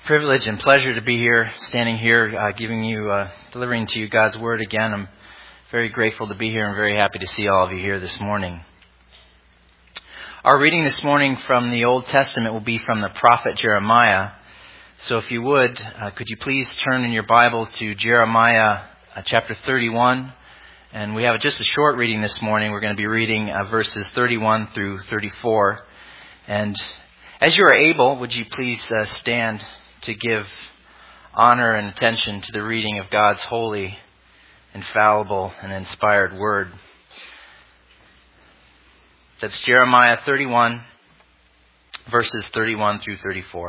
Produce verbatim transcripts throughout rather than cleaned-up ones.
Privilege and pleasure to be here, standing here, uh, giving you, uh, delivering to you God's Word again. I'm very grateful to be here and very happy to see all of you here this morning. Our reading this morning from the Old Testament will be from the prophet Jeremiah. So if you would, uh, could you please turn in your Bible to Jeremiah uh, chapter thirty-one. And we have just a short reading this morning. We're going to be reading uh, verses thirty-one through thirty-four. And as you are able, would you please uh, stand to give honor and attention to the reading of God's holy, infallible, and inspired Word. That's Jeremiah thirty-one, verses thirty-one through thirty-four.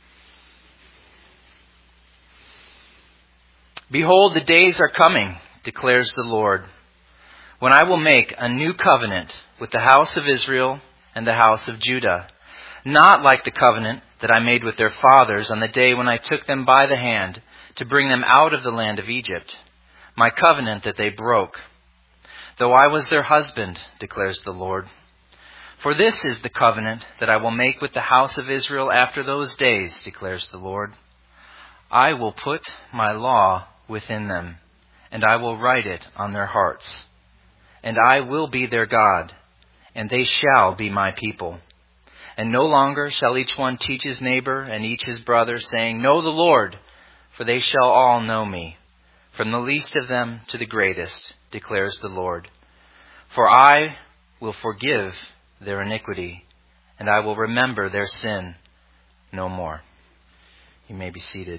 Behold, the days are coming, declares the Lord, when I will make a new covenant with the house of Israel and the house of Judah, not like the covenant that I made with their fathers on the day when I took them by the hand to bring them out of the land of Egypt, my covenant that they broke, though I was their husband, declares the Lord. For this is the covenant that I will make with the house of Israel after those days, declares the Lord. I will put my law within them, and I will write it on their hearts. And I will be their God, and they shall be my people. And no longer shall each one teach his neighbor and each his brother, saying, Know the Lord, for they shall all know me, from the least of them to the greatest, declares the Lord. For I will forgive their iniquity, and I will remember their sin no more. You may be seated.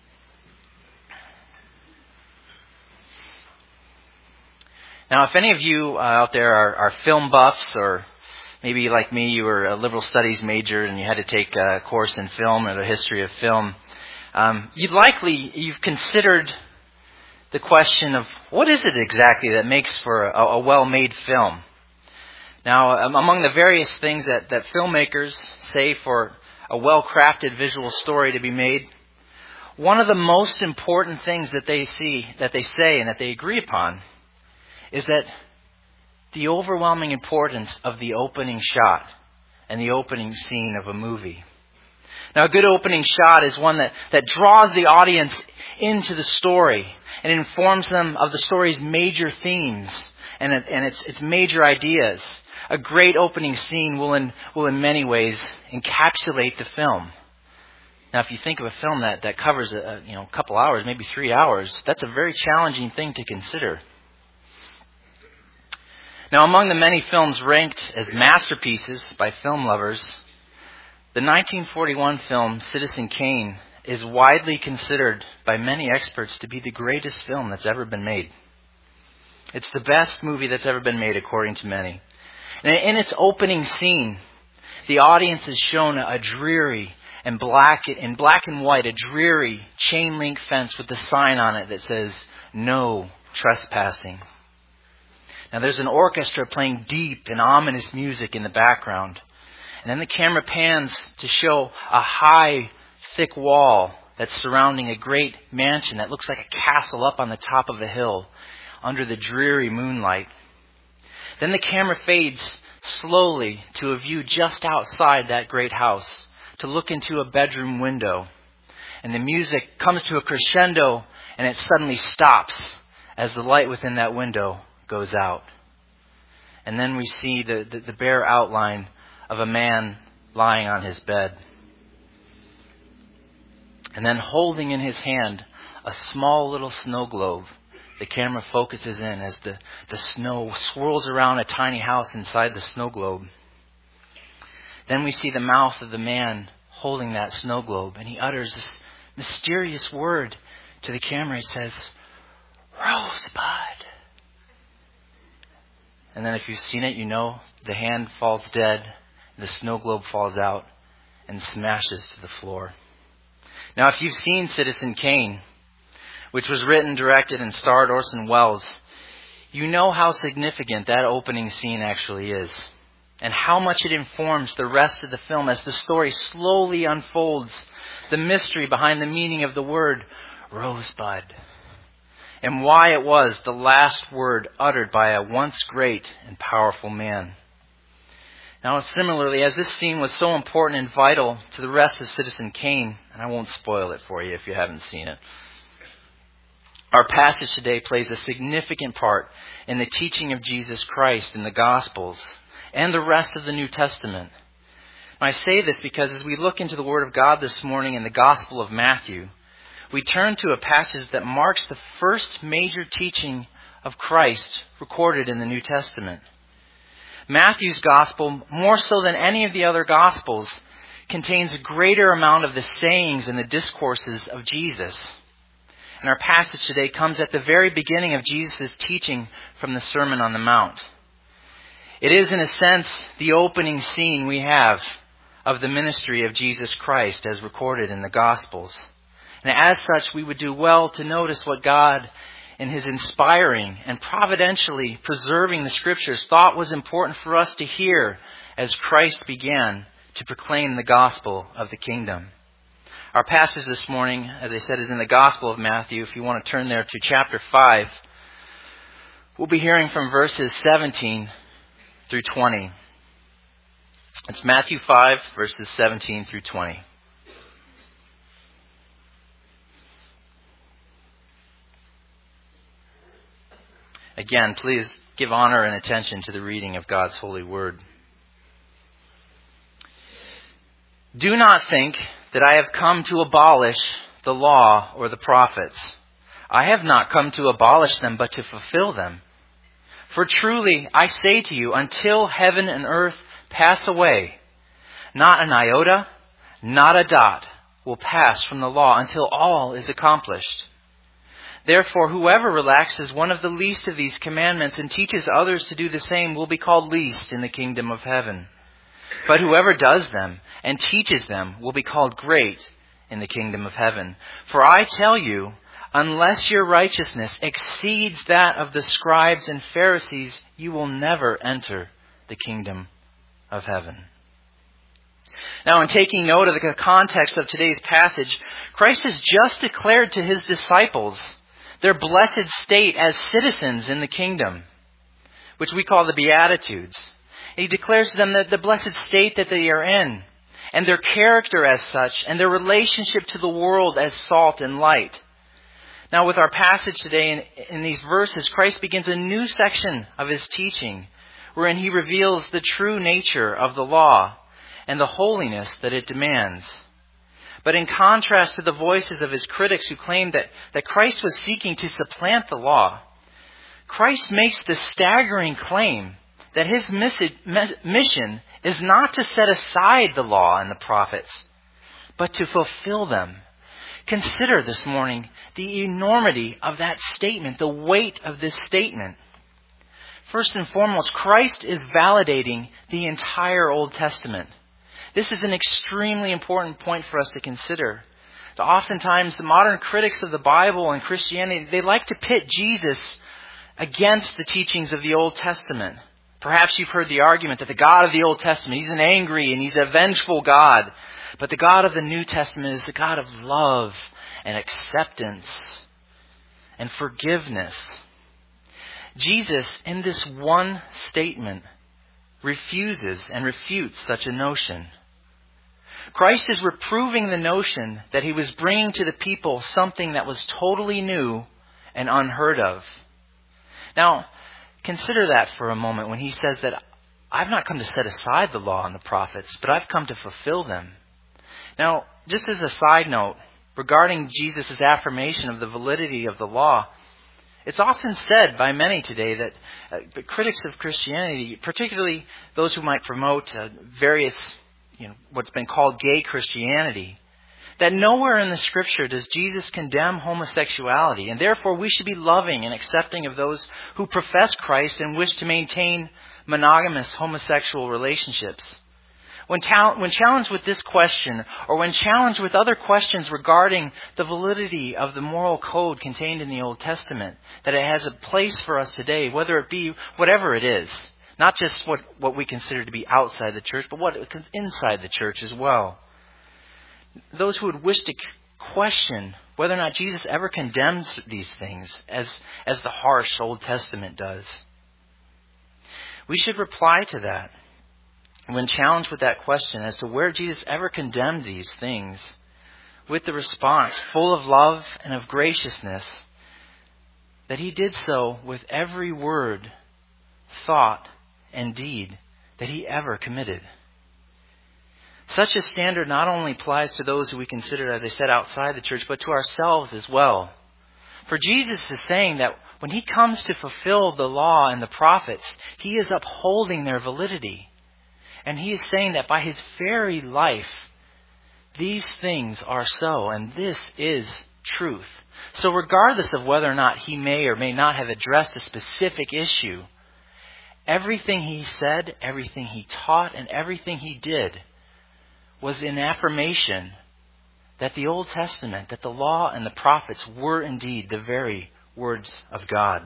Now, if any of you uh, out there are, are film buffs, or maybe like me, you were a liberal studies major and you had to take a course in film or the history of film, um, you'd likely, you've considered the question of what is it exactly that makes for a, a well-made film? Now, um, among the various things that, that filmmakers say for a well-crafted visual story to be made, one of the most important things that they see, that they say and that they agree upon is that the overwhelming importance of the opening shot and the opening scene of a movie. Now, a good opening shot is one that, that draws the audience into the story and informs them of the story's major themes and, and its, its major ideas. A great opening scene will in, will in many ways encapsulate the film. Now, if you think of a film that, that covers a, a you know, couple hours, maybe three hours, that's a very challenging thing to consider. Now, among the many films ranked as masterpieces by film lovers, the nineteen forty-one film Citizen Kane is widely considered by many experts to be the greatest film that's ever been made. It's the best movie that's ever been made, according to many. And in its opening scene, the audience is shown a dreary and black, in black and white, a dreary chain link fence with a sign on it that says, No trespassing. Now, there's an orchestra playing deep and ominous music in the background. And then the camera pans to show a high, thick wall that's surrounding a great mansion that looks like a castle up on the top of a hill under the dreary moonlight. Then the camera fades slowly to a view just outside that great house to look into a bedroom window. And the music comes to a crescendo and it suddenly stops as the light within that window goes out. And then we see the, the, the bare outline of a man lying on his bed. And then holding in his hand a small little snow globe, the camera focuses in as the, the snow swirls around a tiny house inside the snow globe. Then we see the mouth of the man holding that snow globe, and he utters this mysterious word to the camera. He says, Rosebud. And then if you've seen it, you know the hand falls dead, the snow globe falls out and smashes to the floor. Now, if you've seen Citizen Kane, which was written, directed, and starred Orson Welles, you know how significant that opening scene actually is, and how much it informs the rest of the film as the story slowly unfolds, the mystery behind the meaning of the word Rosebud, and why it was the last word uttered by a once great and powerful man. Now, similarly, as this scene was so important and vital to the rest of Citizen Kane, and I won't spoil it for you if you haven't seen it, our passage today plays a significant part in the teaching of Jesus Christ in the Gospels and the rest of the New Testament. And I say this because as we look into the Word of God this morning in the Gospel of Matthew, we turn to a passage that marks the first major teaching of Christ recorded in the New Testament. Matthew's Gospel, more so than any of the other Gospels, contains a greater amount of the sayings and the discourses of Jesus. And our passage today comes at the very beginning of Jesus' teaching from the Sermon on the Mount. It is, in a sense, the opening scene we have of the ministry of Jesus Christ as recorded in the Gospels. And as such, we would do well to notice what God, in His inspiring and providentially preserving the Scriptures, thought was important for us to hear as Christ began to proclaim the gospel of the kingdom. Our passage this morning, as I said, is in the Gospel of Matthew. If you want to turn there to chapter five, we'll be hearing from verses seventeen through twenty. It's Matthew five, verses seventeen through twenty. Again, please give honor and attention to the reading of God's holy word. Do not think that I have come to abolish the law or the prophets. I have not come to abolish them, but to fulfill them. For truly, I say to you, until heaven and earth pass away, not an iota, not a dot will pass from the law until all is accomplished. Therefore, whoever relaxes one of the least of these commandments and teaches others to do the same will be called least in the kingdom of heaven. But whoever does them and teaches them will be called great in the kingdom of heaven. For I tell you, unless your righteousness exceeds that of the scribes and Pharisees, you will never enter the kingdom of heaven. Now, in taking note of the context of today's passage, Christ has just declared to His disciples their blessed state as citizens in the kingdom, which we call the Beatitudes. He declares to them that the blessed state that they are in, and their character as such, and their relationship to the world as salt and light. Now, with our passage today in, in these verses, Christ begins a new section of His teaching, wherein He reveals the true nature of the law and the holiness that it demands. But in contrast to the voices of His critics who claimed that, that Christ was seeking to supplant the law, Christ makes the staggering claim that His mission is not to set aside the law and the prophets, but to fulfill them. Consider this morning the enormity of that statement, the weight of this statement. First and foremost, Christ is validating the entire Old Testament. This is an extremely important point for us to consider. Oftentimes, the modern critics of the Bible and Christianity, they like to pit Jesus against the teachings of the Old Testament. Perhaps you've heard the argument that the God of the Old Testament, He's an angry and He's a vengeful God. But the God of the New Testament is the God of love and acceptance and forgiveness. Jesus, in this one statement, refuses and refutes such a notion. Christ is reproving the notion that He was bringing to the people something that was totally new and unheard of. Now, consider that for a moment when He says that I've not come to set aside the law and the prophets, but I've come to fulfill them. Now, just as a side note, regarding Jesus' affirmation of the validity of the law, it's often said by many today that uh, the critics of Christianity, particularly those who might promote uh, various, you know, what's been called gay Christianity, that nowhere in the Scripture does Jesus condemn homosexuality, and therefore we should be loving and accepting of those who profess Christ and wish to maintain monogamous homosexual relationships. When, ta- when challenged with this question, or when challenged with other questions regarding the validity of the moral code contained in the Old Testament, that it has a place for us today, whether it be whatever it is, not just what, what we consider to be outside the church, but what is inside the church as well. Those who would wish to question whether or not Jesus ever condemns these things as, as the harsh Old Testament does, we should reply to that when challenged with that question as to where Jesus ever condemned these things, with the response, full of love and of graciousness, that he did so with every word, thought, and deed that he ever committed. Such a standard not only applies to those who we consider, as I said, outside the church, but to ourselves as well. For Jesus is saying that when he comes to fulfill the law and the prophets, he is upholding their validity. And he is saying that by his very life, these things are so, and this is truth. So regardless of whether or not he may or may not have addressed a specific issue, everything he said, everything he taught, and everything he did was in affirmation that the Old Testament, that the law and the prophets were indeed the very words of God.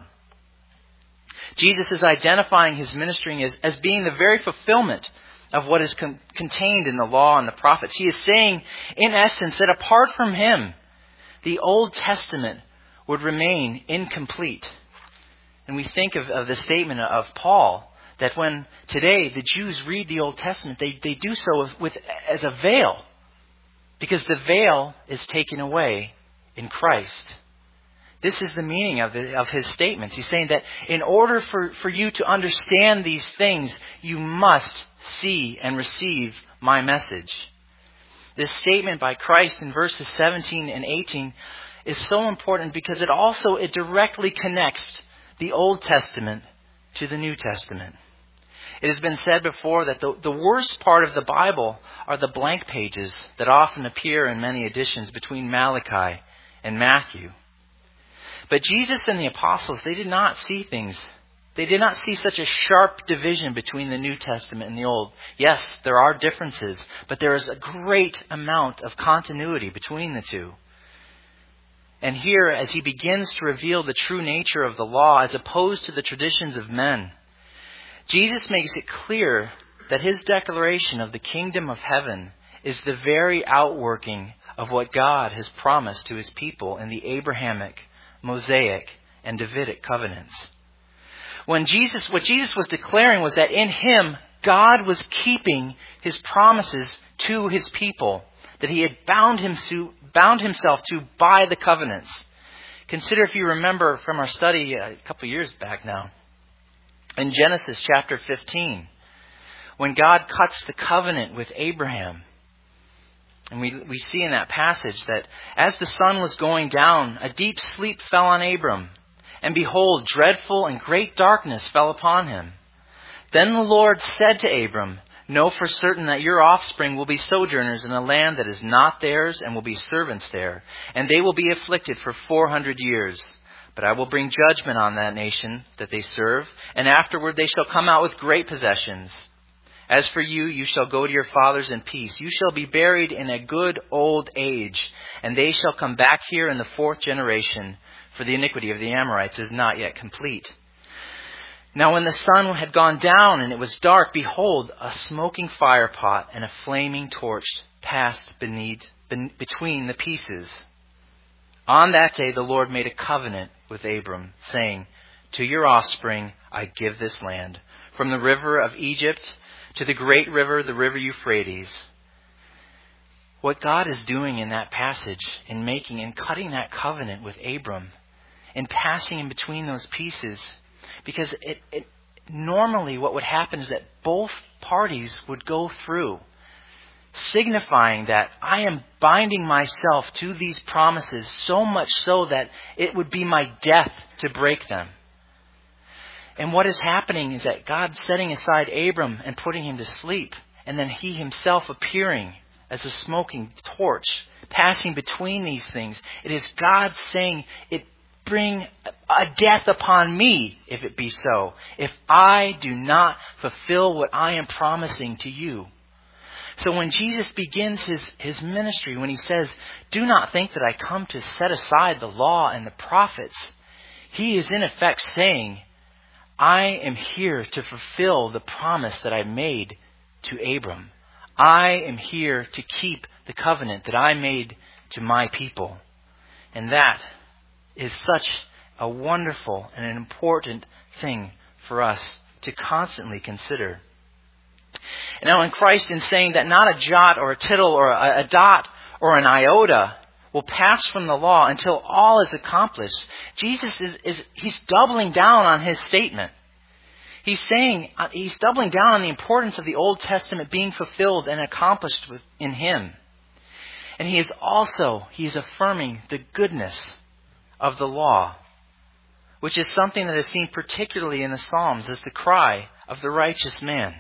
Jesus is identifying his ministry as, as being the very fulfillment of what is con- contained in the law and the prophets. He is saying, in essence, that apart from him, the Old Testament would remain incomplete. And we think of, of the statement of Paul, that when today the Jews read the Old Testament, they, they do so with, with as a veil, because the veil is taken away in Christ. This is the meaning of, the, of his statements. He's saying that in order for, for you to understand these things, you must see and receive my message. This statement by Christ in verses seventeen and eighteen is so important because it also, it directly connects the Old Testament to the New Testament. It has been said before that the, the worst part of the Bible are the blank pages that often appear in many editions between Malachi and Matthew. But Jesus and the apostles, they did not see things. They did not see such a sharp division between the New Testament and the Old. Yes, there are differences, but there is a great amount of continuity between the two. And here, as he begins to reveal the true nature of the law as opposed to the traditions of men, Jesus makes it clear that his declaration of the kingdom of heaven is the very outworking of what God has promised to his people in the Abrahamic, Mosaic, and Davidic covenants. When Jesus, what Jesus was declaring was that in him, God was keeping his promises to his people, that he had bound, him to, bound himself to by the covenants. Consider, if you remember from our study a couple years back now, in Genesis chapter fifteen, when God cuts the covenant with Abraham. And we, we see in that passage that as the sun was going down, a deep sleep fell on Abram. And behold, dreadful and great darkness fell upon him. Then the Lord said to Abram, know for certain that your offspring will be sojourners in a land that is not theirs, and will be servants there. And they will be afflicted for four hundred years. But I will bring judgment on that nation that they serve, and afterward they shall come out with great possessions. As for you, you shall go to your fathers in peace. You shall be buried in a good old age, and they shall come back here in the fourth generation, for the iniquity of the Amorites is not yet complete. Now when the sun had gone down and it was dark, behold, a smoking firepot and a flaming torch passed beneath, ben, between the pieces. On that day the Lord made a covenant with Abram, saying, to your offspring I give this land, from the river of Egypt to the great river, the river Euphrates. What God is doing in that passage, in making and cutting that covenant with Abram, and passing in between those pieces, because it, it normally what would happen is that both parties would go through, signifying that I am binding myself to these promises so much so that it would be my death to break them. And what is happening is that God's setting aside Abram and putting him to sleep, and then he himself appearing as a smoking torch, passing between these things. It is God saying, it bring a death upon me, if it be so, if I do not fulfill what I am promising to you. So when Jesus begins his, his ministry, when he says, do not think that I come to set aside the law and the prophets, he is in effect saying, I am here to fulfill the promise that I made to Abram. I am here to keep the covenant that I made to my people. And that is such a wonderful and an important thing for us to constantly consider. Now in Christ, in saying that not a jot or a tittle or a, a dot or an iota will pass from the law until all is accomplished, Jesus is, is he's doubling down on his statement. He's saying, he's doubling down on the importance of the Old Testament being fulfilled and accomplished in him. And he is also, he is affirming the goodness of the law, which is something that is seen particularly in the Psalms as the cry of the righteous man.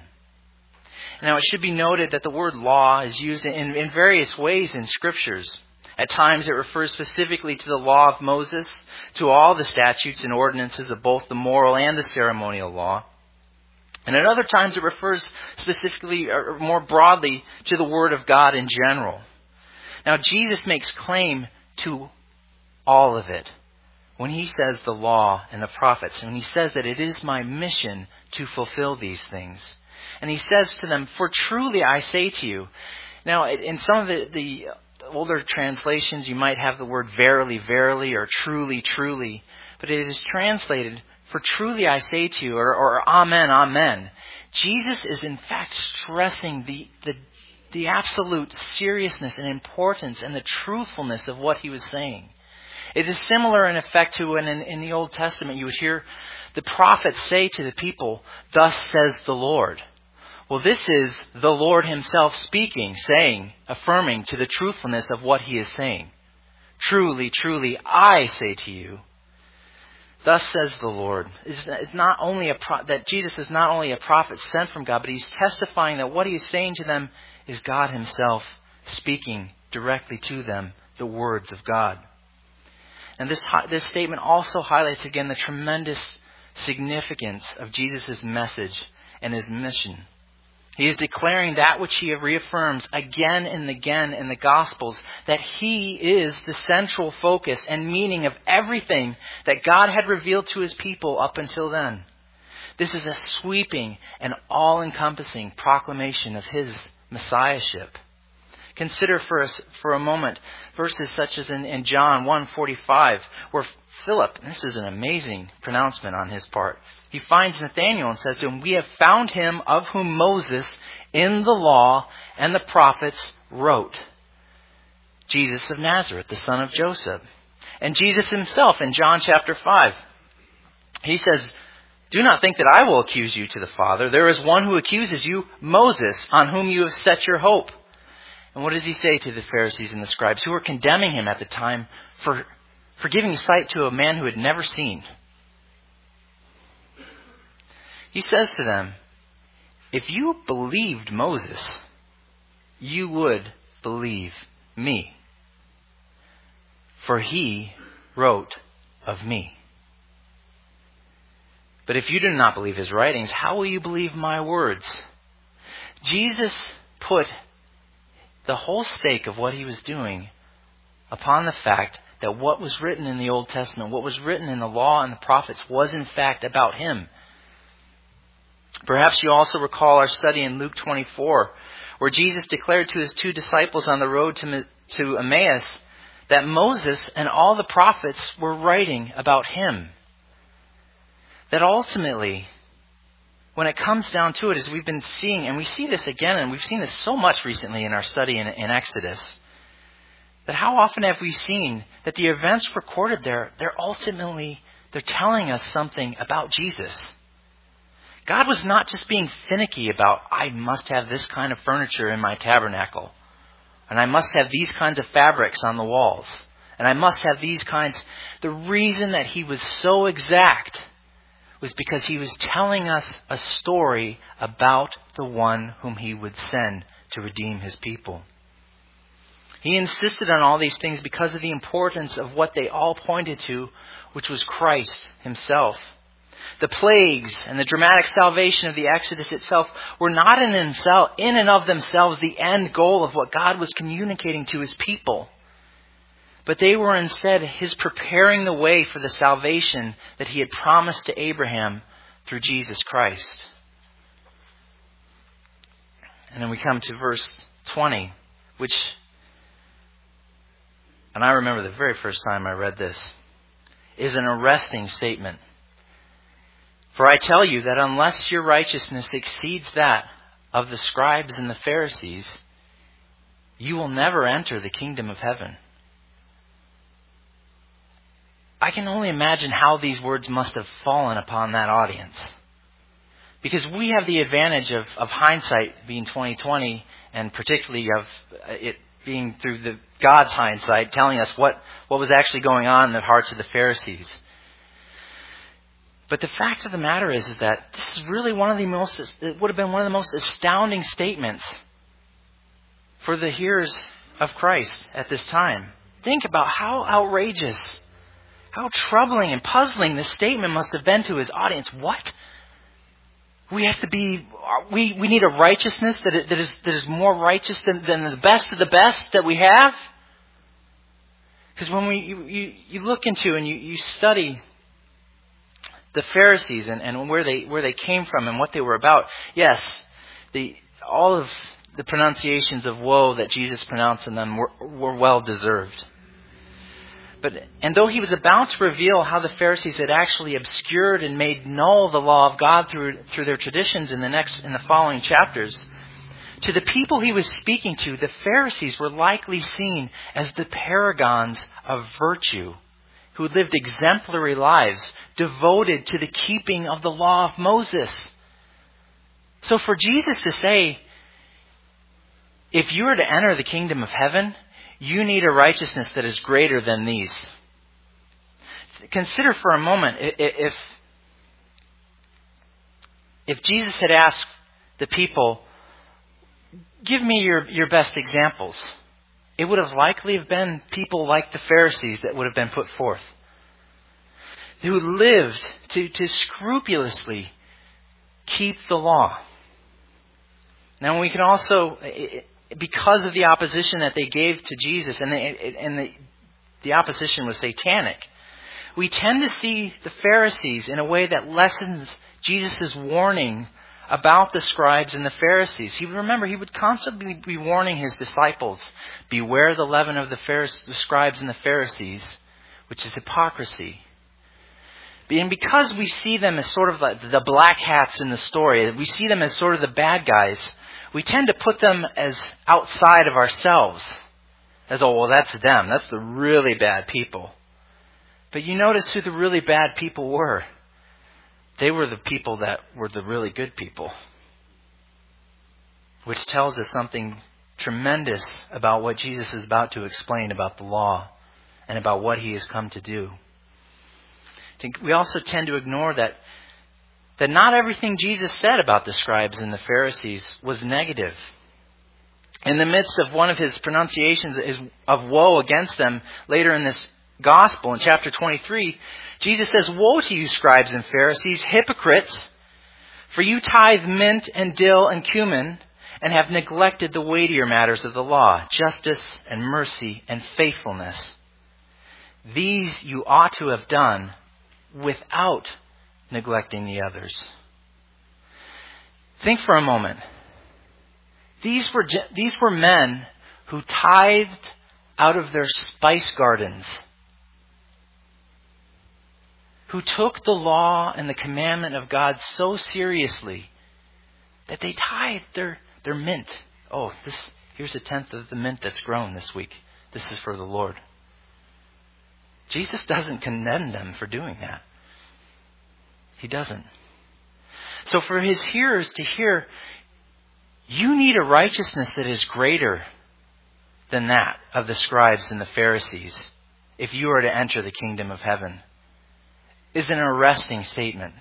Now it should be noted that the word law is used in, in various ways in Scriptures. At times it refers specifically to the law of Moses, to all the statutes and ordinances of both the moral and the ceremonial law. And at other times it refers specifically or more broadly to the Word of God in general. Now Jesus makes claim to all of it when he says the law and the prophets, and he says that it is my mission to fulfill these things. And he says to them, for truly I say to you. Now in some of the, the older translations you might have the word verily, verily, or truly, truly. But it is translated, for truly I say to you, or, or amen, amen. Jesus is in fact stressing the, the, the absolute seriousness and importance and the truthfulness of what he was saying. It is similar in effect to when in, in the Old Testament you would hear the prophets say to the people, thus says the Lord. Well, this is the Lord himself speaking, saying, affirming to the truthfulness of what he is saying. Truly, truly, I say to you, thus says the Lord. It's not only a pro- that Jesus is not only a prophet sent from God, but he's testifying that what he is saying to them is God himself speaking directly to them the words of God. And this this statement also highlights again the tremendous significance of Jesus' message and his mission. He is declaring that which he reaffirms again and again in the Gospels, that he is the central focus and meaning of everything that God had revealed to his people up until then. This is a sweeping and all-encompassing proclamation of his messiahship. Consider for us for a moment verses such as in, in John one forty-five, where Philip, this is an amazing pronouncement on his part, he finds Nathanael and says to him, we have found him of whom Moses in the law and the prophets wrote. Jesus of Nazareth, the son of Joseph. And Jesus himself in John chapter five, he says, do not think that I will accuse you to the Father. There is one who accuses you, Moses, on whom you have set your hope. And what does he say to the Pharisees and the scribes who were condemning him at the time for, for giving sight to a man who had never seen? He says to them, if you believed Moses, you would believe me, for he wrote of me. But if you do not believe his writings, how will you believe my words? Jesus put the whole stake of what he was doing upon the fact that what was written in the Old Testament, what was written in the law and the prophets, was in fact about him. Perhaps you also recall our study in Luke twenty-four, where Jesus declared to his two disciples on the road to, to Emmaus that Moses and all the prophets were writing about him. That ultimately, when it comes down to it, as we've been seeing, and we see this again, and we've seen this so much recently in our study in, in Exodus, that how often have we seen that the events recorded there, they're ultimately, they're telling us something about Jesus. God was not just being finicky about, I must have this kind of furniture in my tabernacle, and I must have these kinds of fabrics on the walls, and I must have these kinds. The reason that he was so exact was because he was telling us a story about the one whom he would send to redeem his people. He insisted on all these things because of the importance of what they all pointed to, which was Christ himself. The plagues and the dramatic salvation of the Exodus itself were not in, in and of themselves the end goal of what God was communicating to his people. But they were instead his preparing the way for the salvation that he had promised to Abraham through Jesus Christ. And then we come to verse twenty, which, and I remember the very first time I read this, is an arresting statement. For I tell you that unless your righteousness exceeds that of the scribes and the Pharisees, you will never enter the kingdom of heaven. I can only imagine how these words must have fallen upon that audience. Because we have the advantage of, of hindsight being twenty twenty, and particularly of it being through the God's hindsight, telling us what, what was actually going on in the hearts of the Pharisees. But the fact of the matter is, is that this is really one of the most, it would have been one of the most astounding statements for the hearers of Christ at this time. Think about how outrageous, how troubling and puzzling this statement must have been to his audience. What? We have to be, we, we need a righteousness that, that, is, that is more righteous than, than the best of the best that we have? Because when we you, you, you look into and you, you study the Pharisees and, and where they where they came from and what they were about, yes, the all of the pronunciations of woe that Jesus pronounced in them were, were well deserved. But and though he was about to reveal how the Pharisees had actually obscured and made null the law of God through through their traditions in the next in the following chapters, to the people he was speaking to, the Pharisees were likely seen as the paragons of virtue, who lived exemplary lives devoted to the keeping of the law of Moses. So for Jesus to say, if you are to enter the kingdom of heaven, you need a righteousness that is greater than these. Consider for a moment, if, if Jesus had asked the people, give me your, your best examples, it would have likely have been people like the Pharisees that would have been put forth, who lived to, to scrupulously keep the law. Now we can also, because of the opposition that they gave to Jesus, and, they, and the, the opposition was satanic, we tend to see the Pharisees in a way that lessens Jesus' warning about the scribes and the Pharisees. He would remember, he would constantly be warning his disciples, beware the leaven of the, Pharisees, the scribes and the Pharisees, which is hypocrisy. And because we see them as sort of like the black hats in the story, we see them as sort of the bad guys, we tend to put them as outside of ourselves. As, oh, well, that's them. That's the really bad people. But you notice who the really bad people were. They were the people that were the really good people. Which tells us something tremendous about what Jesus is about to explain about the law and about what he has come to do. I think we also tend to ignore that that not everything Jesus said about the scribes and the Pharisees was negative. In the midst of one of his pronunciations of woe against them later in this gospel, in chapter twenty-three, Jesus says, "Woe to you, scribes and Pharisees, hypocrites! For you tithe mint and dill and cumin, and have neglected the weightier matters of the law, justice and mercy and faithfulness. These you ought to have done without neglecting the others." Think for a moment. These were these were men who tithed out of their spice gardens, who took the law and the commandment of God so seriously that they tithed their, their mint. Oh, this here's a tenth of the mint that's grown this week. This is for the Lord. Jesus doesn't condemn them for doing that. He doesn't. So for his hearers to hear, you need a righteousness that is greater than that of the scribes and the Pharisees if you are to enter the kingdom of heaven, is an arresting statement.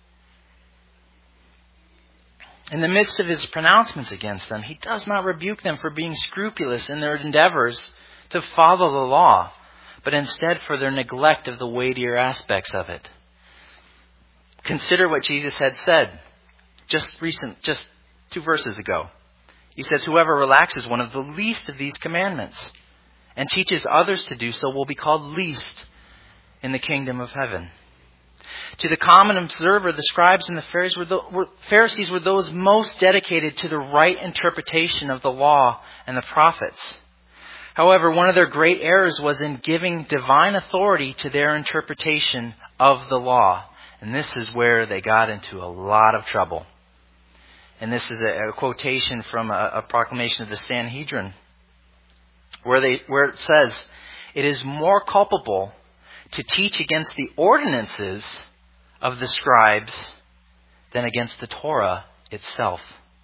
In the midst of his pronouncements against them, he does not rebuke them for being scrupulous in their endeavors to follow the law, but instead for their neglect of the weightier aspects of it. Consider what Jesus had said just recent, just two verses ago. He says, "Whoever relaxes one of the least of these commandments and teaches others to do so will be called least in the kingdom of heaven." To the common observer, the scribes and the Pharisees were, the, were, Pharisees were those most dedicated to the right interpretation of the law and the prophets. However, one of their great errors was in giving divine authority to their interpretation of the law. And this is where they got into a lot of trouble. And this is a, a quotation from a, a proclamation of the Sanhedrin, where they where it says, "It is more culpable to teach against the ordinances of the scribes than against the Torah itself."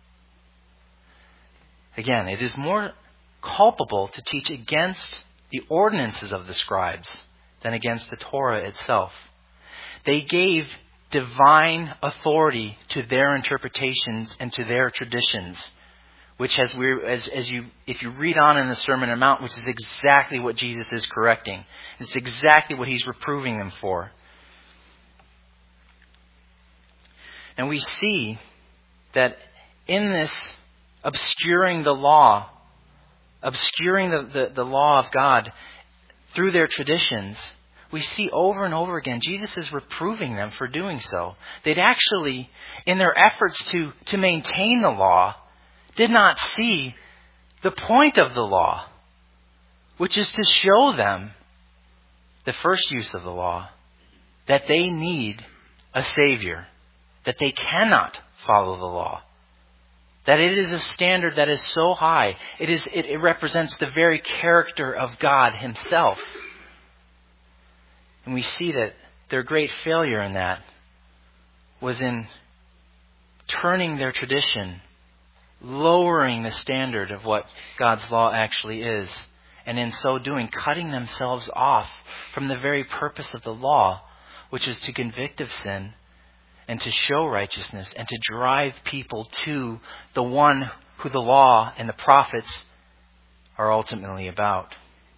Again, it is more culpable to teach against the ordinances of the scribes than against the Torah itself. They gave divine authority to their interpretations and to their traditions, which as we as as you if you read on in the Sermon on the Mount, which is exactly what Jesus is correcting. It's exactly what he's reproving them for. And we see that in this obscuring the law, obscuring the, the, the law of God through their traditions, we see over and over again, Jesus is reproving them for doing so. They'd actually, in their efforts to, to maintain the law, did not see the point of the law, which is to show them the first use of the law, that they need a Savior, that they cannot follow the law, that it is a standard that is so high, it is it, it represents the very character of God himself. And we see that their great failure in that was in turning their tradition, lowering the standard of what God's law actually is, and in so doing, cutting themselves off from the very purpose of the law, which is to convict of sin and to show righteousness and to drive people to the one who the law and the prophets are ultimately about.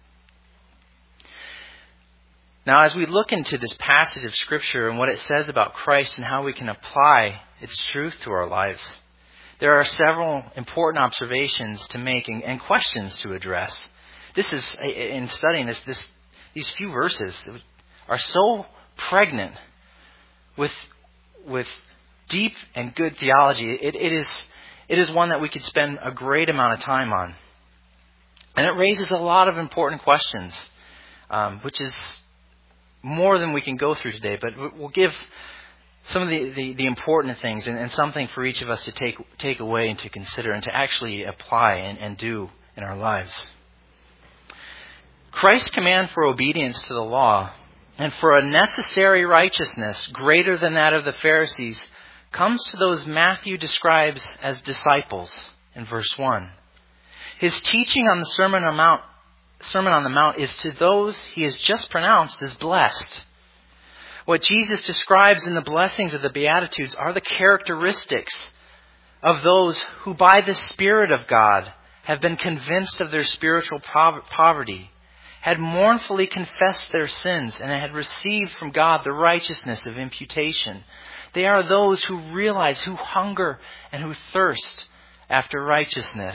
Now, as we look into this passage of Scripture and what it says about Christ and how we can apply its truth to our lives, there are several important observations to make and, and questions to address. This is, in studying this, this, these few verses are so pregnant with with deep and good theology. It, it is it is one that we could spend a great amount of time on, and it raises a lot of important questions, um, which is more than we can go through today. But we'll give some of the, the, the important things and, and something for each of us to take take away and to consider and to actually apply and, and do in our lives. Christ's command for obedience to the law and for a necessary righteousness greater than that of the Pharisees comes to those Matthew describes as disciples in verse one. His teaching on the Sermon on the Mount, Sermon on the Mount is to those he has just pronounced as blessed. What Jesus describes in the blessings of the Beatitudes are the characteristics of those who by the Spirit of God have been convinced of their spiritual poverty, had mournfully confessed their sins, and had received from God the righteousness of imputation. They are those who realize, who hunger, and who thirst after righteousness.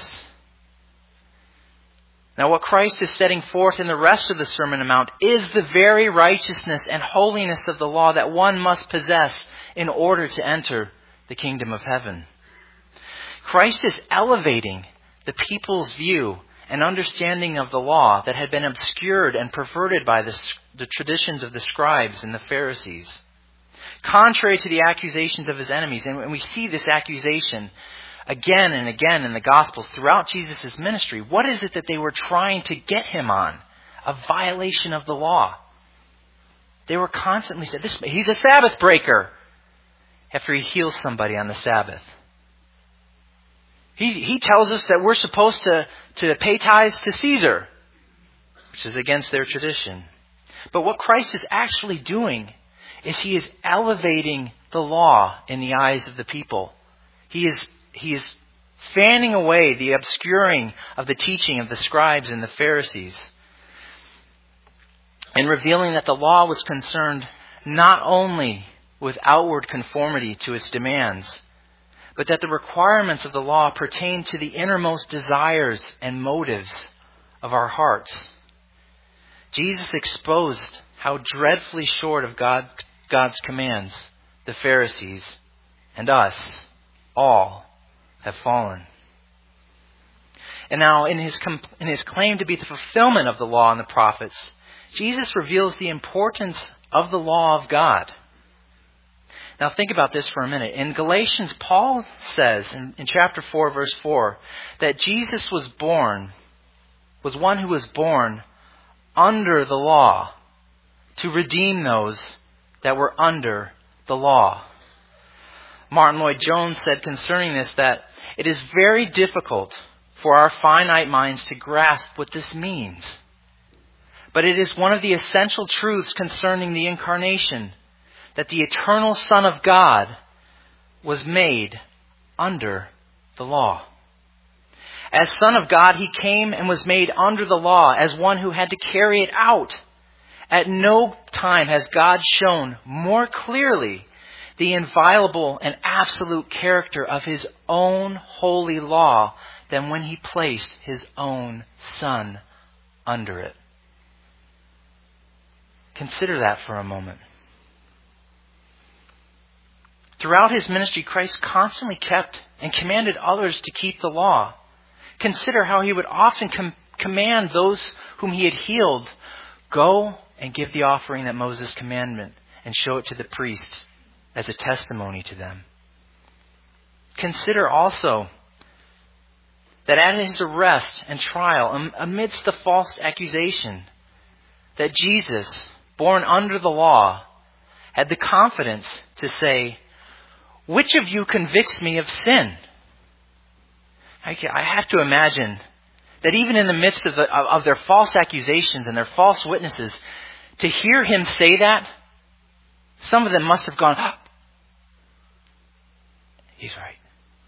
Now, what Christ is setting forth in the rest of the Sermon on the Mount is the very righteousness and holiness of the law that one must possess in order to enter the kingdom of heaven. Christ is elevating the people's view and understanding of the law that had been obscured and perverted by the, the traditions of the scribes and the Pharisees. Contrary to the accusations of his enemies, and we see this accusation again and again in the Gospels throughout Jesus' ministry. What is it that they were trying to get him on? A violation of the law. They were constantly saying, "This, he's a Sabbath breaker," after he heals somebody on the Sabbath. He, he tells us that we're supposed to, to pay tithes to Caesar, which is against their tradition. But what Christ is actually doing is he is elevating the law in the eyes of the people. He is He is fanning away the obscuring of the teaching of the scribes and the Pharisees, and revealing that the law was concerned not only with outward conformity to its demands, but that the requirements of the law pertain to the innermost desires and motives of our hearts. Jesus exposed how dreadfully short of God, God's commands the Pharisees and us all have fallen. And now in his in his claim to be the fulfillment of the law and the prophets, Jesus reveals the importance of the law of God. Now think about this for a minute. In Galatians, Paul says in, in chapter four, verse four, that Jesus was born, was one who was born under the law to redeem those that were under the law. Martin Lloyd-Jones said concerning this that it is very difficult for our finite minds to grasp what this means. But it is one of the essential truths concerning the incarnation, that the eternal Son of God was made under the law. As Son of God, He came and was made under the law as one who had to carry it out. At no time has God shown more clearly the inviolable and absolute character of His own holy law than when He placed His own Son under it. Consider that for a moment. Throughout His ministry, Christ constantly kept and commanded others to keep the law. Consider how He would often com- command those whom He had healed, go and give the offering that Moses commanded and show it to the priests as a testimony to them. Consider also that at His arrest and trial, amidst the false accusation, that Jesus, born under the law, had the confidence to say, "Which of you convicts me of sin?" I have to imagine that even in the midst of, the, of their false accusations and their false witnesses, to hear Him say that, some of them must have gone, oh, he's right.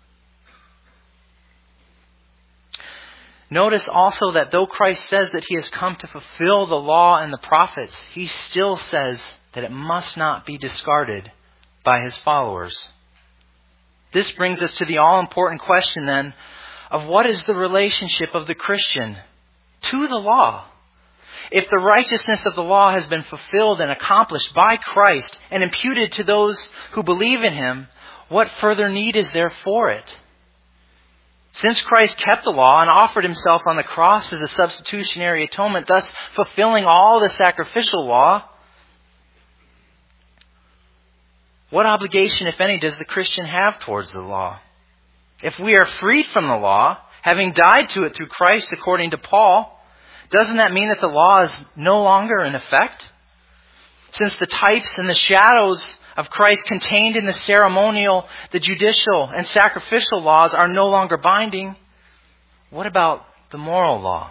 Notice also that though Christ says that He has come to fulfill the law and the prophets, He still says that it must not be discarded by His followers. This brings us to the all-important question then of what is the relationship of the Christian to the law? If the righteousness of the law has been fulfilled and accomplished by Christ and imputed to those who believe in Him, what further need is there for it? Since Christ kept the law and offered Himself on the cross as a substitutionary atonement, thus fulfilling all the sacrificial law, what obligation, if any, does the Christian have towards the law? If we are freed from the law, having died to it through Christ according to Paul, doesn't that mean that the law is no longer in effect? Since the types and the shadows of Christ contained in the ceremonial, the judicial, and sacrificial laws are no longer binding, what about the moral law?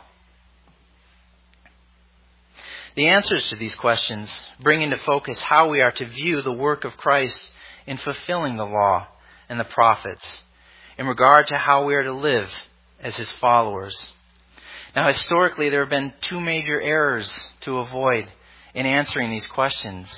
The answers to these questions bring into focus how we are to view the work of Christ in fulfilling the law and the prophets, in regard to how we are to live as His followers. Now, historically, there have been two major errors to avoid in answering these questions.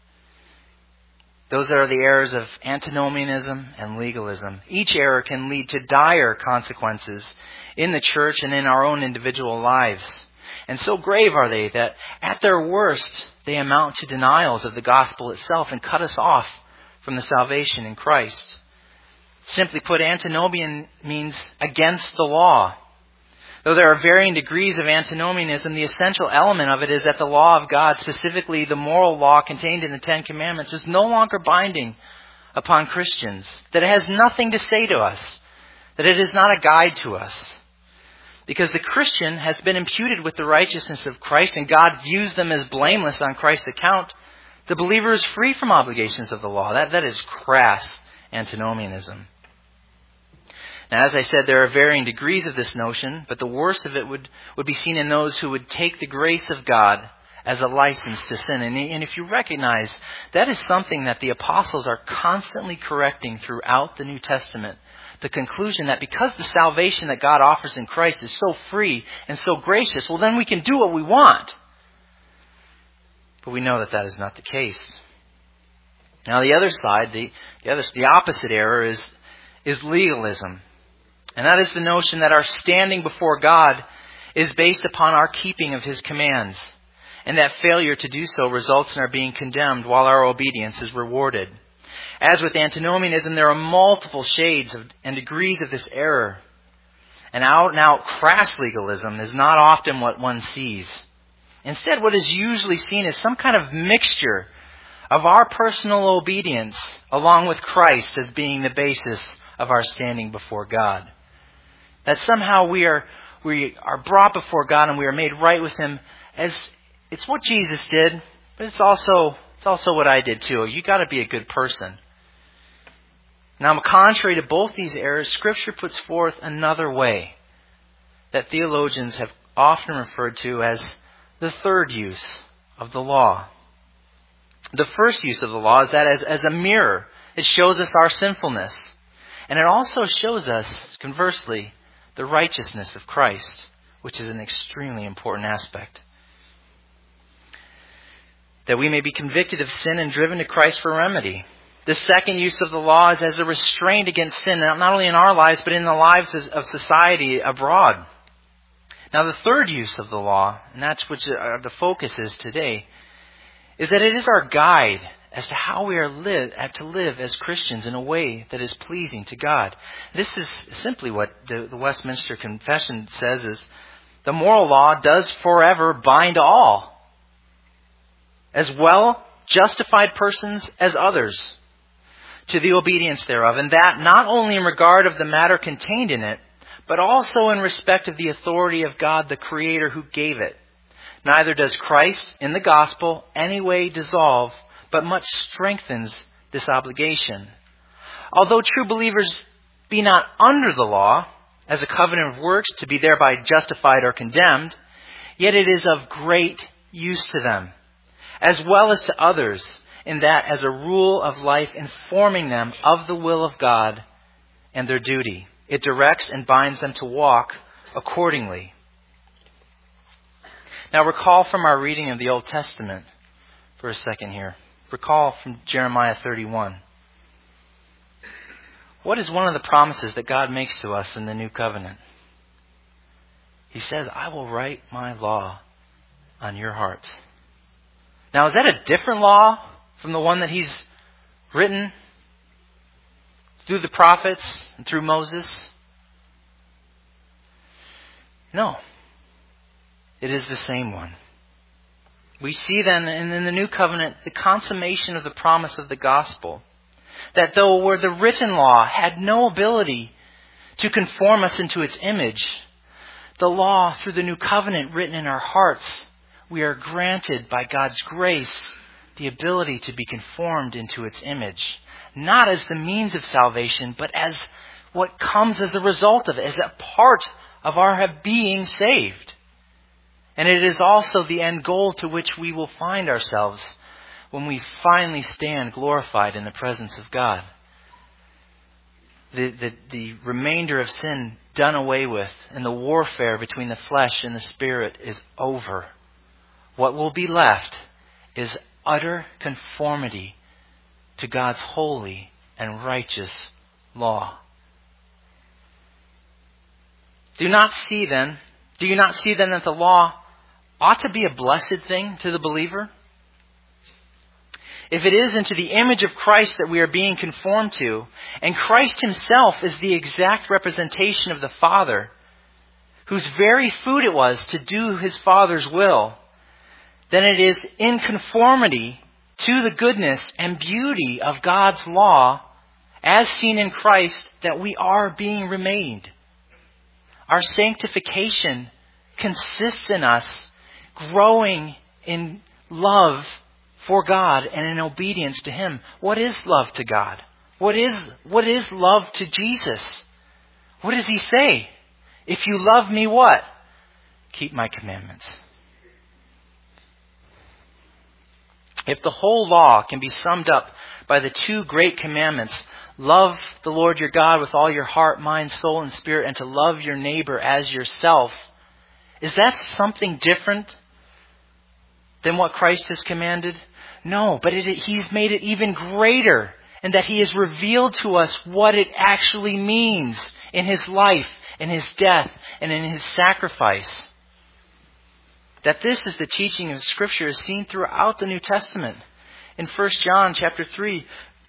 Those are the errors of antinomianism and legalism. Each error can lead to dire consequences in the church and in our own individual lives. And so grave are they that at their worst, they amount to denials of the gospel itself and cut us off from the salvation in Christ. Simply put, antinomian means against the law. Though there are varying degrees of antinomianism, the essential element of it is that the law of God, specifically the moral law contained in the Ten Commandments, is no longer binding upon Christians. That it has nothing to say to us. That it is not a guide to us. Because the Christian has been imputed with the righteousness of Christ and God views them as blameless on Christ's account, the believer is free from obligations of the law. That, that is crass antinomianism. Now, as I said, there are varying degrees of this notion, but the worst of it would, would be seen in those who would take the grace of God as a license to sin. And, and if you recognize, that is something that the apostles are constantly correcting throughout the New Testament. The conclusion that because the salvation that God offers in Christ is so free and so gracious, well, then we can do what we want. But we know that that is not the case. Now, the other side, the, the, other, the opposite error is, is legalism. And that is the notion that our standing before God is based upon our keeping of His commands. And that failure to do so results in our being condemned while our obedience is rewarded. As with antinomianism, there are multiple shades of, and degrees of this error. And out and out crass legalism is not often what one sees. Instead, what is usually seen is some kind of mixture of our personal obedience along with Christ as being the basis of our standing before God. That somehow we are we are brought before God and we are made right with Him as it's what Jesus did, but it's also it's also what I did too. You got to be a good person. Now, contrary to both these errors, Scripture puts forth another way that theologians have often referred to as the third use of the law. The first use of the law is that as, as a mirror, it shows us our sinfulness. And it also shows us, conversely, the righteousness of Christ, which is an extremely important aspect. That we may be convicted of sin and driven to Christ for remedy. The second use of the law is as a restraint against sin, not only in our lives, but in the lives of society abroad. Now, the third use of the law, and that's what the focus is today, is that it is our guide as to how we are live, to live as Christians in a way that is pleasing to God. This is simply what the, the Westminster Confession says is, the moral law does forever bind all, as well justified persons as others, to the obedience thereof, and that not only in regard of the matter contained in it, but also in respect of the authority of God, the Creator who gave it. Neither does Christ in the gospel any way dissolve, but much strengthens this obligation. Although true believers be not under the law, as a covenant of works to be thereby justified or condemned, yet it is of great use to them, as well as to others, in that as a rule of life informing them of the will of God and their duty. It directs and binds them to walk accordingly. Now recall from our reading of the Old Testament for a second here. Recall from Jeremiah thirty-one. What is one of the promises that God makes to us in the new covenant? He says, I will write my law on your heart. Now, is that a different law from the one that He's written through the prophets and through Moses? No. It is the same one. We see then in the new covenant the consummation of the promise of the gospel. That though where the written law had no ability to conform us into its image, the law through the new covenant written in our hearts, we are granted by God's grace the ability to be conformed into its image. Not as the means of salvation, but as what comes as a result of it, as a part of our being saved. And it is also the end goal to which we will find ourselves when we finally stand glorified in the presence of God. The, the, the remainder of sin done away with, and the warfare between the flesh and the spirit is over. What will be left is utter conformity to God's holy and righteous law. Do not see then, do you not see then that the law ought to be a blessed thing to the believer? If it is into the image of Christ that we are being conformed to, and Christ Himself is the exact representation of the Father, whose very food it was to do His Father's will, then it is in conformity to the goodness and beauty of God's law, as seen in Christ, that we are being remade. Our sanctification consists in us growing in love for God and in obedience to Him. What is love to God? What is, what is love to Jesus? What does He say? If you love me, what? Keep my commandments. If the whole law can be summed up by the two great commandments, love the Lord your God with all your heart, mind, soul, and spirit, and to love your neighbor as yourself, is that something different than what Christ has commanded? No, but it, He's made it even greater, in that He has revealed to us what it actually means in His life, in His death, and in His sacrifice. That this is the teaching of Scripture is seen throughout the New Testament. In First John chapter three,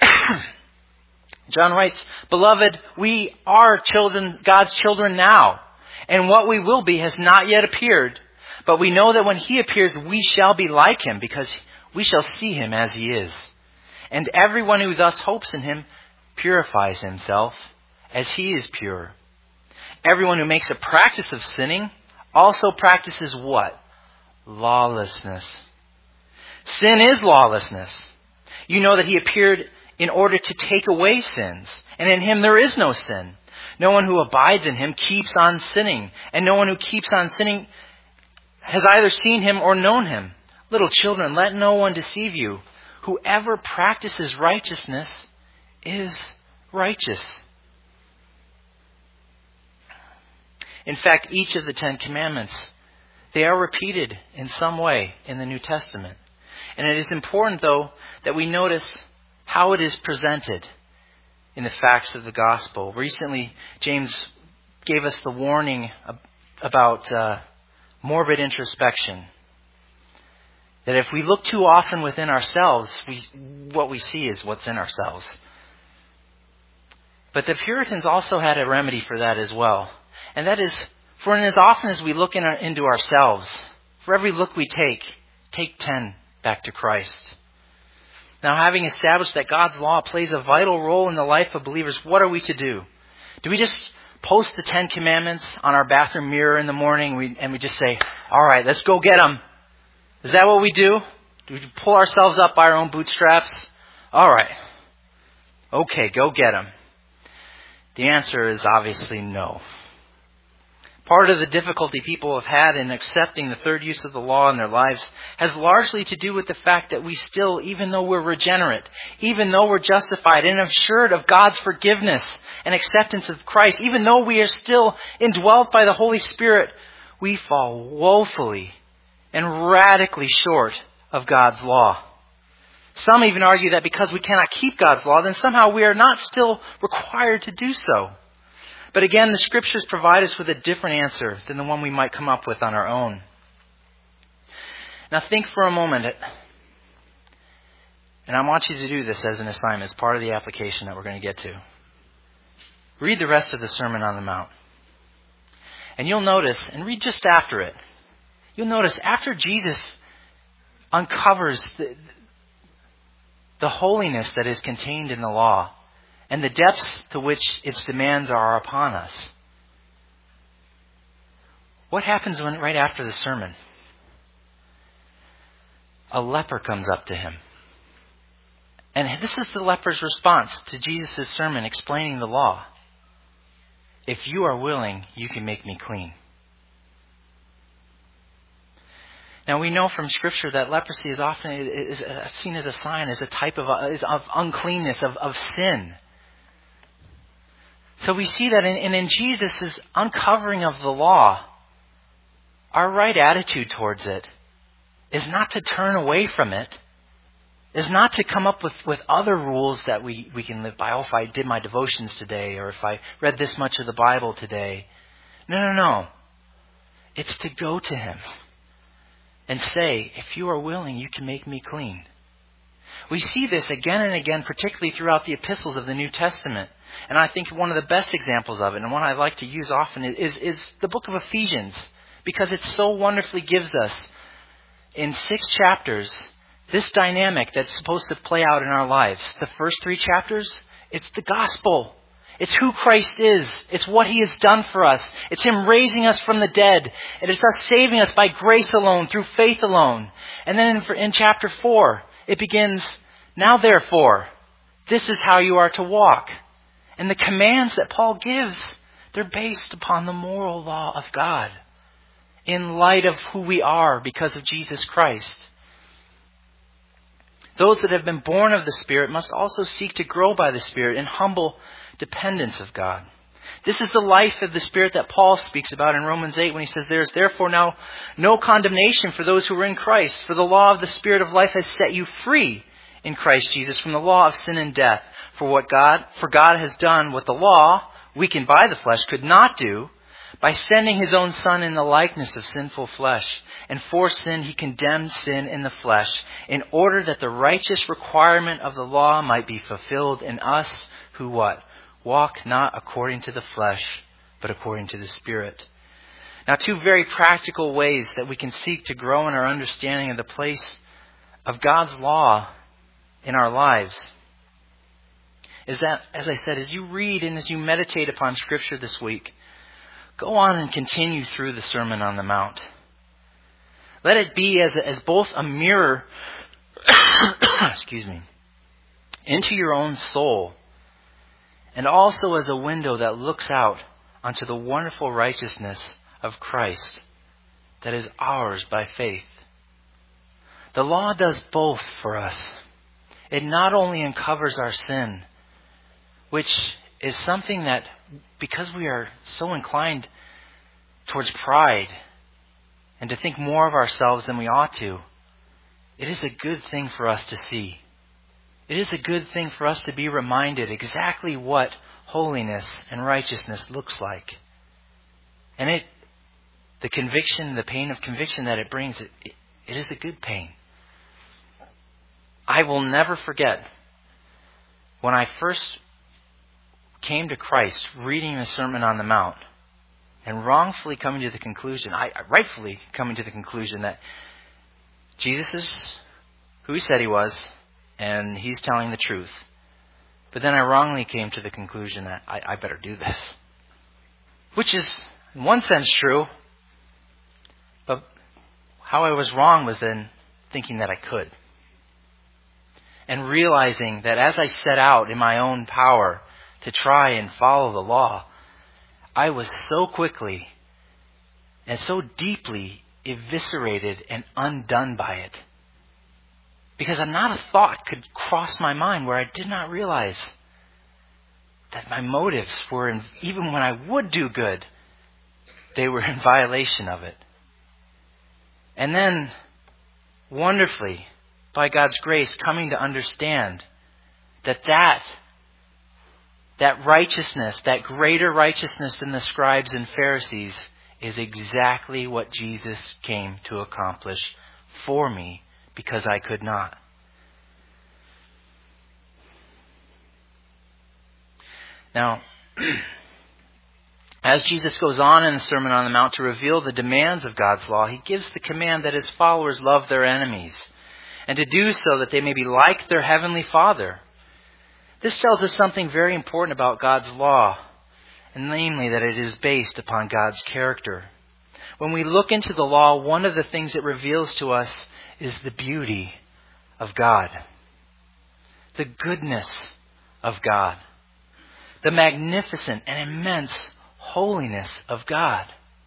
John writes, Beloved, we are children, God's children now, and what we will be has not yet appeared. But we know that when He appears, we shall be like Him, because we shall see him as he is. And everyone who thus hopes in him purifies himself as he is pure. Everyone who makes a practice of sinning also practices what? Lawlessness. Sin is lawlessness. You know that he appeared in order to take away sins, and in him there is no sin. No one who abides in him keeps on sinning, and no one who keeps on sinning has either seen him or known him. Little children, let no one deceive you. Whoever practices righteousness is righteous. In fact, each of the Ten Commandments, they are repeated in some way in the New Testament. And it is important, though, that we notice how it is presented in the facts of the gospel. Recently, James gave us the warning about uh, morbid introspection. That if we look too often within ourselves, we, what we see is what's in ourselves. But the Puritans also had a remedy for that as well. And that is, for as often as we look in our, into ourselves, for every look we take, take ten back to Christ. Now, having established that God's law plays a vital role in the life of believers, what are we to do? Do we just post the Ten Commandments on our bathroom mirror in the morning and we, and we just say, all right, let's go get them? Is that what we do? Do we pull ourselves up by our own bootstraps? All right. Okay, go get them. The answer is obviously no. Part of the difficulty people have had in accepting the third use of the law in their lives has largely to do with the fact that we still, even though we're regenerate, even though we're justified and assured of God's forgiveness and acceptance of Christ, even though we are still indwelt by the Holy Spirit, we fall woefully and radically short of God's law. Some even argue that because we cannot keep God's law, then somehow we are not still required to do so. But again, the Scriptures provide us with a different answer than the one we might come up with on our own. Now think for a moment, and I want you to do this as an assignment, as part of the application that we're going to get to. Read the rest of the Sermon on the Mount. And you'll notice, and read just after it, you'll notice after Jesus uncovers the, the holiness that is contained in the law, and the depths to which its demands are upon us. What happens when right after the sermon? A leper comes up to him. And this is the leper's response to Jesus' sermon explaining the law. If you are willing, you can make me clean. Now we know from Scripture that leprosy is often is seen as a sign, as a type of, of uncleanness, of, of sin. So we see that in, and in Jesus' uncovering of the law, our right attitude towards it is not to turn away from it, is not to come up with, with other rules that we, we can live by. Oh, if I did my devotions today, or if I read this much of the Bible today. No, no, no. It's to go to Him and say, if you are willing, you can make me clean. We see this again and again, particularly throughout the epistles of the New Testament. And I think one of the best examples of it, and one I like to use often, is, is the book of Ephesians. Because it so wonderfully gives us, in six chapters, this dynamic that's supposed to play out in our lives. The first three chapters, it's the gospel. It's who Christ is. It's what He has done for us. It's Him raising us from the dead. It is us saving us by grace alone, through faith alone. And then in, in chapter four, it begins, now therefore, this is how you are to walk. And the commands that Paul gives, they're based upon the moral law of God in light of who we are because of Jesus Christ. Those that have been born of the Spirit must also seek to grow by the Spirit in humble dependence of God. This is the life of the Spirit that Paul speaks about in Romans eight when he says, there is therefore now no condemnation for those who are in Christ, for the law of the Spirit of life has set you free in Christ Jesus from the law of sin and death. For what God, for God has done what the law, weakened by the flesh, could not do, by sending His own Son in the likeness of sinful flesh. And for sin He condemned sin in the flesh, in order that the righteous requirement of the law might be fulfilled in us who what? Walk not according to the flesh, but according to the Spirit. Now, two very practical ways that we can seek to grow in our understanding of the place of God's law in our lives is that, as I said, as you read and as you meditate upon Scripture this week, go on and continue through the Sermon on the Mount. Let it be as, as both a mirror, excuse me, into your own soul, and also as a window that looks out onto the wonderful righteousness of Christ that is ours by faith. The law does both for us. It not only uncovers our sin, which is something that, because we are so inclined towards pride and to think more of ourselves than we ought to, it is a good thing for us to see. It is a good thing for us to be reminded exactly what holiness and righteousness looks like. And it, the conviction, the pain of conviction that it brings, it, it, it is a good pain. I will never forget when I first came to Christ reading the Sermon on the Mount and wrongfully coming to the conclusion, I rightfully coming to the conclusion that Jesus is who he said he was and he's telling the truth. But then I wrongly came to the conclusion that I, I better do this. Which is, in one sense, true. But how I was wrong was in thinking that I could. And realizing that as I set out in my own power to try and follow the law, I was so quickly and so deeply eviscerated and undone by it. Because not a thought could cross my mind where I did not realize that my motives were, in, even when I would do good, they were in violation of it. And then, wonderfully, by God's grace, coming to understand that that, that righteousness, that greater righteousness than the scribes and Pharisees, is exactly what Jesus came to accomplish for me because I could not. Now, as Jesus goes on in the Sermon on the Mount to reveal the demands of God's law, he gives the command that his followers love their enemies, and to do so that they may be like their heavenly Father. This tells us something very important about God's law, and namely that it is based upon God's character. When we look into the law, one of the things it reveals to us is the beauty of God, the goodness of God, the magnificent and immense holiness of God.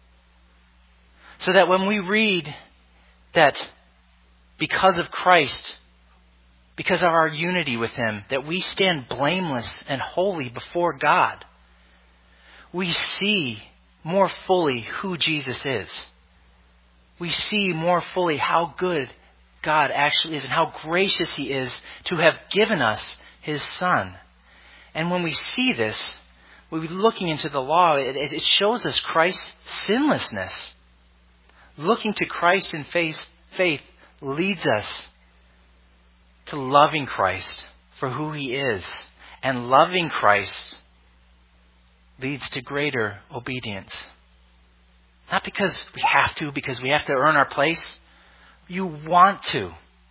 So that when we read that because of Christ, because of our unity with Him, that we stand blameless and holy before God, we see more fully who Jesus is. We see more fully how good God actually is and how gracious He is to have given us His Son. And when we see this, when we're looking into the law, it, it shows us Christ's sinlessness. Looking to Christ in faith, faith leads us to loving Christ for who He is. And loving Christ leads to greater obedience. Not because we have to, because we have to earn our place. You want to.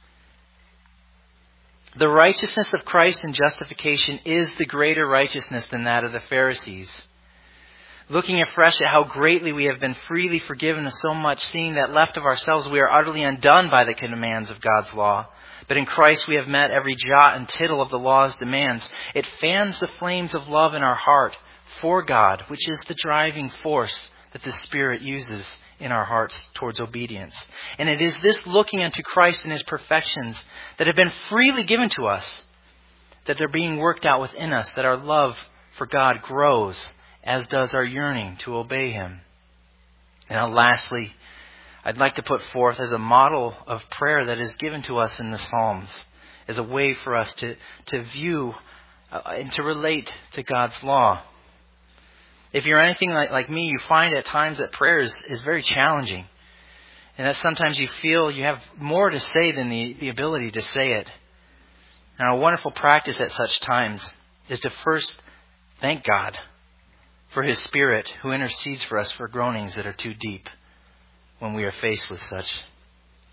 The righteousness of Christ in justification is the greater righteousness than that of the Pharisees. Looking afresh at how greatly we have been freely forgiven of so much, seeing that left of ourselves we are utterly undone by the commands of God's law. But in Christ we have met every jot and tittle of the law's demands. It fans the flames of love in our heart for God, which is the driving force that the Spirit uses in our hearts towards obedience. And it is this looking unto Christ and His perfections that have been freely given to us, that they're being worked out within us, that our love for God grows, as does our yearning to obey Him. And now lastly, I'd like to put forth as a model of prayer that is given to us in the Psalms, as a way for us to, to view uh, and to relate to God's law. If you're anything like, like me, you find at times that prayer is, is very challenging. And that sometimes you feel you have more to say than the, the ability to say it. And a wonderful practice at such times is to first thank God for His Spirit who intercedes for us for groanings that are too deep when we are faced with such.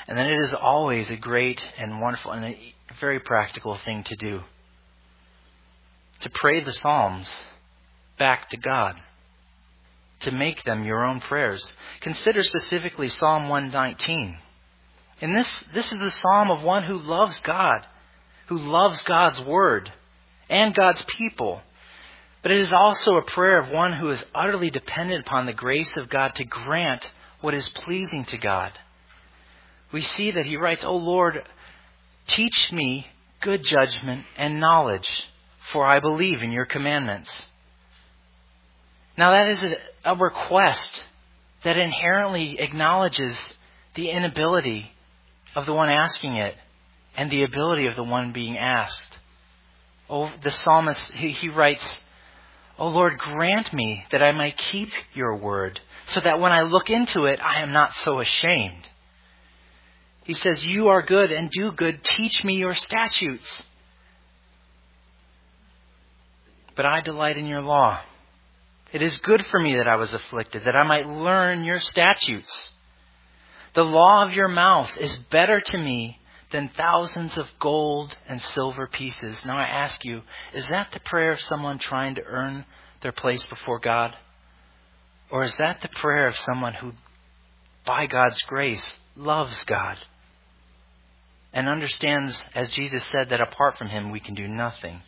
And then it is always a great and wonderful and a very practical thing to do. To pray the Psalms back to God. To make them your own prayers. Consider specifically Psalm one nineteen. And this, this is the psalm of one who loves God, who loves God's word and God's people. But it is also a prayer of one who is utterly dependent upon the grace of God to grant what is pleasing to God. We see that he writes, O Lord, teach me good judgment and knowledge, for I believe in your commandments. Now that is a, a request that inherently acknowledges the inability of the one asking it and the ability of the one being asked. Oh, the psalmist, he, he writes, O Lord, grant me that I might keep your word, so that when I look into it, I am not so ashamed. He says, you are good and do good. Teach me your statutes. But I delight in your law. It is good for me that I was afflicted, that I might learn your statutes. The law of your mouth is better to me than thousands of gold and silver pieces. Now I ask you, is that the prayer of someone trying to earn their place before God? Or is that the prayer of someone who, by God's grace, loves God and understands, as Jesus said, that apart from him we can do nothing?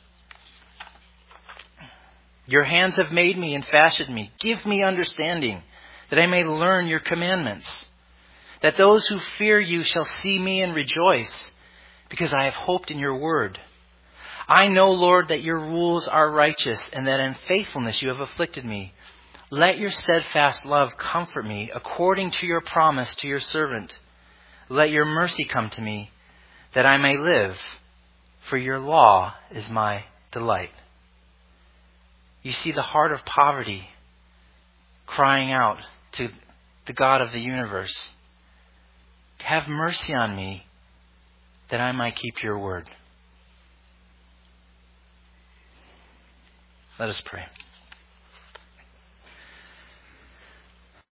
Your hands have made me and fashioned me. Give me understanding, that I may learn your commandments. That those who fear you shall see me and rejoice, because I have hoped in your word. I know, Lord, that your rules are righteous, and that in faithfulness you have afflicted me. Let your steadfast love comfort me, according to your promise to your servant. Let your mercy come to me, that I may live, for your law is my delight. You see the heart of poverty crying out to the God of the universe. Have mercy on me, that I might keep your word. Let us pray.